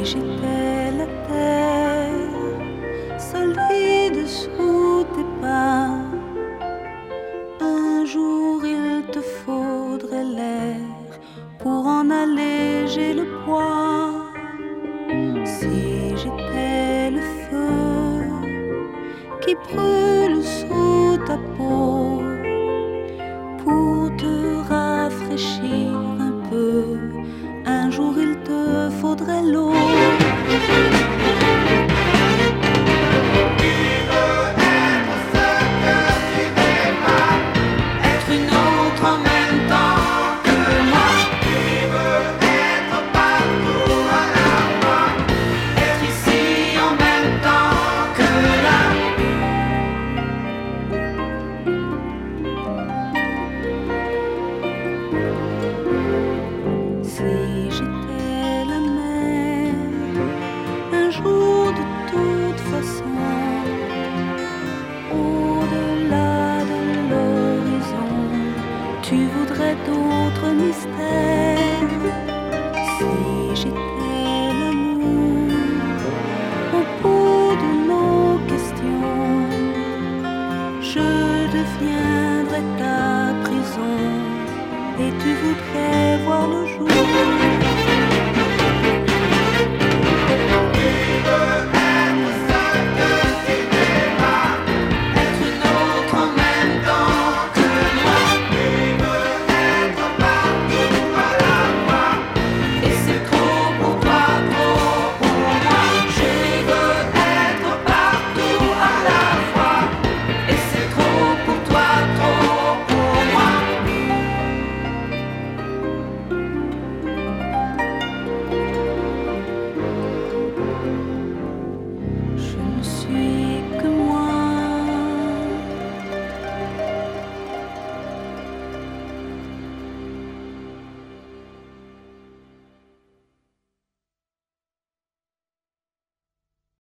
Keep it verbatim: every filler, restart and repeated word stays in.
j'étais la terre, solide sous tes pas, un jour il te faudrait l'air pour en alléger le poids. Si j'étais le feu qui brûle sous ta peau pour te rafraîchir un peu, un jour il te faudrait l'eau. Tu voudrais d'autres mystères. Si j'étais l'amour au bout de nos questions, je deviendrais ta prison et tu voudrais voir le jour. C'est